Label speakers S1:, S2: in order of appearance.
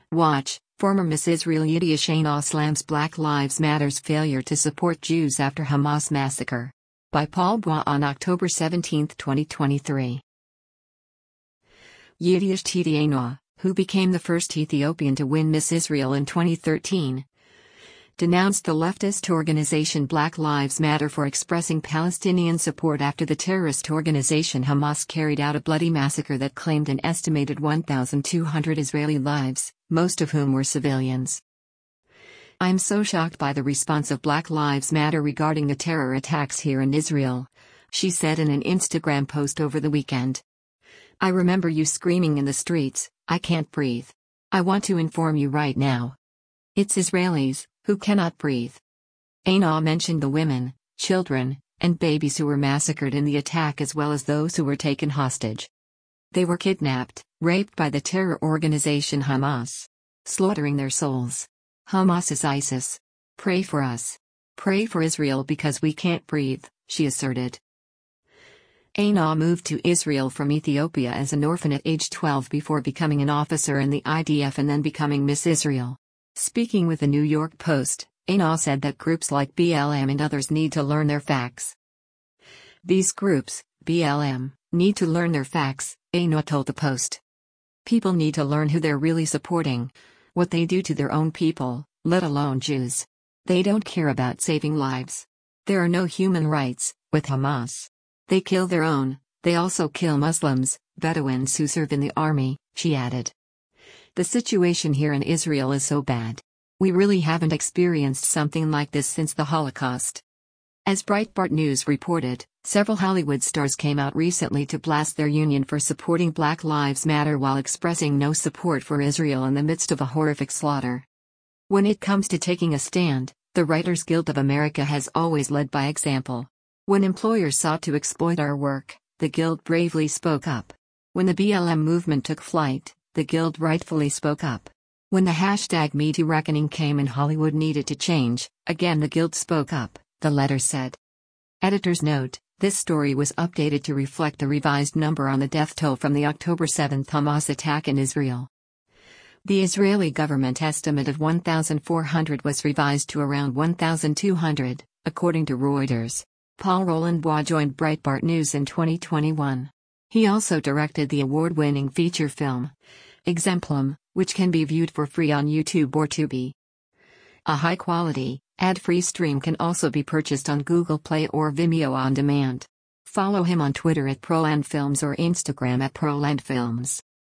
S1: Watch, former Miss Israel Yediah Shana slams Black Lives Matter's failure to support Jews after Hamas massacre. By Paul Bois on October 17, 2023. Yediah Shana, who became the first Ethiopian to win Miss Israel in 2013, denounced the leftist organization Black Lives Matter for expressing Palestinian support after the terrorist organization Hamas carried out a bloody massacre that claimed an estimated 1,200 Israeli lives, most of whom were civilians. "I'm so shocked by the response of Black Lives Matter regarding the terror attacks here in Israel," she said in an Instagram post over the weekend. "I remember you screaming in the streets, 'I can't breathe.' I want to inform you right now. It's Israelis who cannot breathe." Shana mentioned the women, children, and babies who were massacred in the attack as well as those who were taken hostage. They were kidnapped, raped by the terror organization Hamas, slaughtering their souls. Hamas is ISIS. Pray for us. Pray for Israel because we can't breathe, she asserted. Shana moved to Israel from Ethiopia as an orphan at age 12 before becoming an officer in the IDF and then becoming Miss Israel. Speaking with the New York Post, Shana said that groups like BLM and others need to learn their facts. "These groups, BLM, need to learn their facts," Shana told the Post. "People need to learn who they're really supporting, what they do to their own people, let alone Jews. They don't care about saving lives. There are no human rights with Hamas. They kill their own, they also kill Muslims, Bedouins who serve in the army," she added. "The situation here in Israel is so bad. We really haven't experienced something like this since the Holocaust." As Breitbart News reported, several Hollywood stars came out recently to blast their union for supporting Black Lives Matter while expressing no support for Israel in the midst of a horrific slaughter. When it comes to taking a stand, the Writers Guild of America has always led by example. When employers sought to exploit our work, the Guild bravely spoke up. When the BLM movement took flight, the Guild rightfully spoke up. When the #MeToo reckoning came and Hollywood needed to change, again the Guild spoke up, the letter said. Editor's note: this story was updated to reflect the revised number on the death toll from the October 7 Hamas attack in Israel. The Israeli government estimate of 1,400 was revised to around 1,200, according to Reuters. Paul Roland Bois joined Breitbart News in 2021. He also directed the award-winning feature film, Exemplum, which can be viewed for free on YouTube or Tubi. A high-quality, ad-free stream can also be purchased on Google Play or Vimeo on demand. Follow him on Twitter at ProlandFilms or Instagram at ProlandFilms.